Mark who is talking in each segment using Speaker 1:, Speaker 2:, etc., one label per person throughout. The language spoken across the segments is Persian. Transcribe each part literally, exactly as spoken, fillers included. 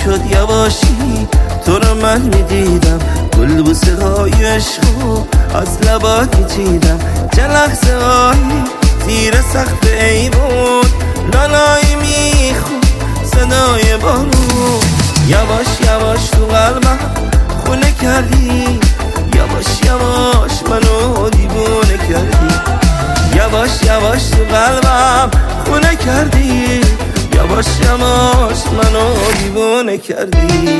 Speaker 1: میشد یواشی تو رو من میدیدم، گل بوسه های عشقو از لبات میچیدم، چه لحظه هایی زیر سقف ایوون لالایی میخون صدای بارون. یواش یواش تو قلبم خونه کردی، یواش یواش منو دیوونه کردی، یواش یواش تو قلبم خونه کردی، یواش یواش منو دیوونه کردی.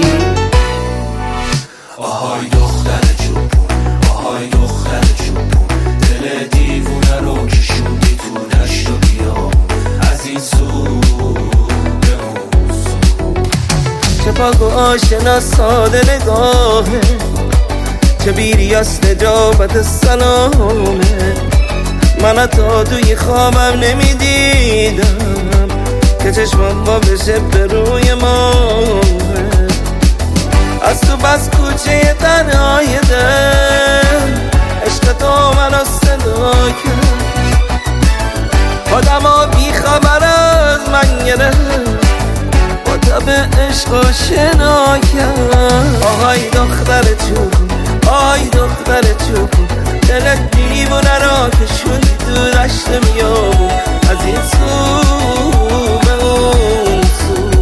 Speaker 2: آهای دختر چوبون، آهای دختر چوبون، دل دیوونه رو کشوندی تو دشت و بیابون، از این سو به اون سو.
Speaker 1: چه پاک و آشنا ساده نگاهه، چه بیری از نجابت سلامه، من تا توی خوابم نمیدیدم که چشمم با بشه به روی ماه. از تو بس کوچه تنهای دل عشق تو منو صدا کرد، آدم ها بی خبر از من گرفت، با تب عشق آشنا کرد. آهای دختر چوبون، آهای دختر چوبون، دلت دیوونه را کشوندی تو دشت میابون، از این سو به اون سو.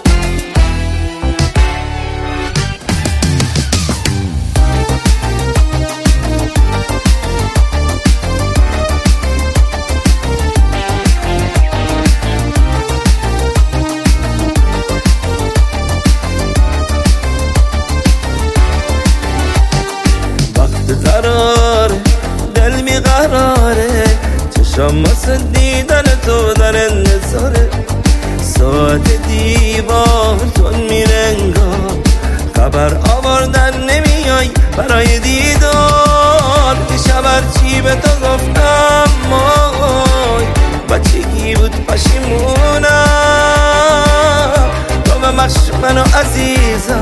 Speaker 1: قراره دل میقراره، چشم واسه دیدن تو در انتظاره، ساعت دیوار تون میره انگار، خبر آوردن نمیای برای دیدار، که شب هرچی به تو گفتم مای بچگی بود پشیمونم، تو به مخش منو عزیزم،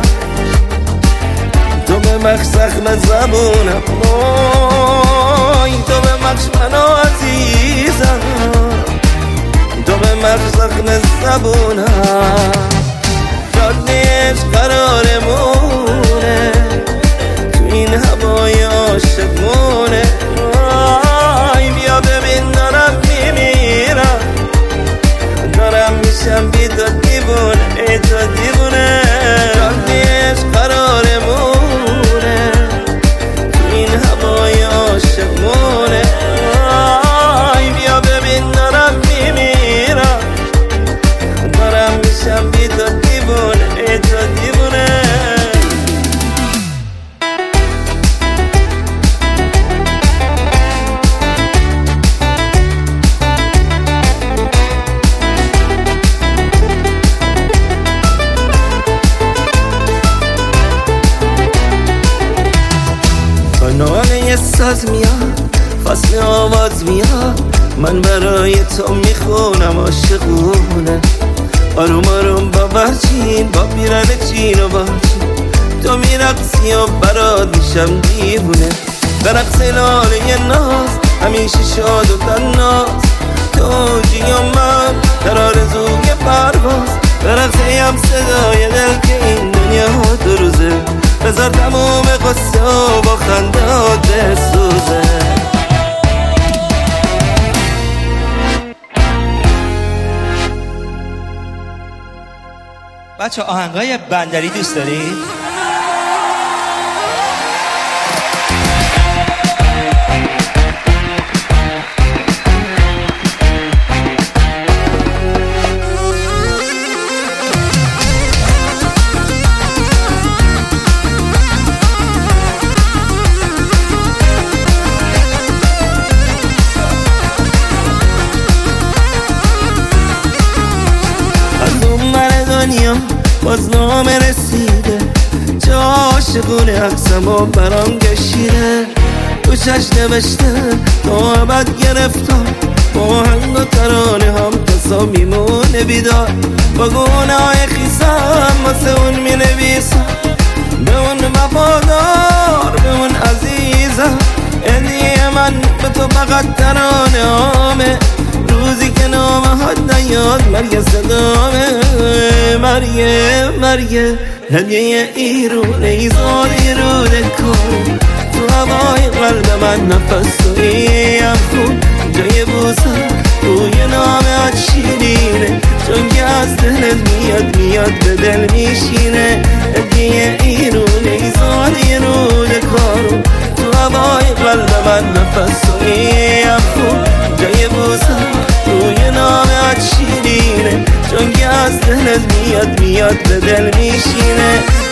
Speaker 1: تو به مخش زخم زبونم، وای تو به مخش منو عزیزم، تو به مخش زخم زبونم. جادهش قرارمونه تو این هوای عاشقونه، وای بیا ببین دارم میمیرم، دارم میشم بی تو دیوونه، ای تو دیوونه. جادهش قرارمونه عاشقونه، آی بیا ببین دارم میمیرم، دارم میشم بی تو دیوونه، ای تو دیوونه. ناله ساز میاد، فصل آواز میاد، من برای تو میخونم عاشقونه، آروم آروم با برچین با پیرن چین و باچین، تو میرقصی و برات میشم دیوونه، به رقص لاله ناز همیشه شاد و تناز، تو جی و من در آرزوی پرواز، به رقصه هم صدای دل که این دنیا دو روزه، بذار تموم قصه و با خندهات بسوزه.
Speaker 3: بچه آهنگای بندری دوست دارید؟
Speaker 1: باز نامه رسیده، چه عاشقونه عکسم و برام کشیده، تو چش نوشته تا ابد گرفتم، با هنگ و ترانه هم کسا میمونه بیدار، با گونه های خیسم واسه اون می نویسم، به اون وفادار به اون عزیزم، هدیه من به تو فقط ترانه هامه، روزی که نام حد نیاد مرگ صدامه مرگه مرگه هدیه ایرونه ایزالی رو دکار تو هوای قلب من نفس تویم خون جای بوسه روی نامت شیرینه چون که از دلت میاد میاد به دل میشینه هدیه ایرونه ایزالی رو دکار تو هوای قلب من نفس تویم خون جای بوسه روی نامت شیرینه چون که از دلت میاد میاد به دل میشینه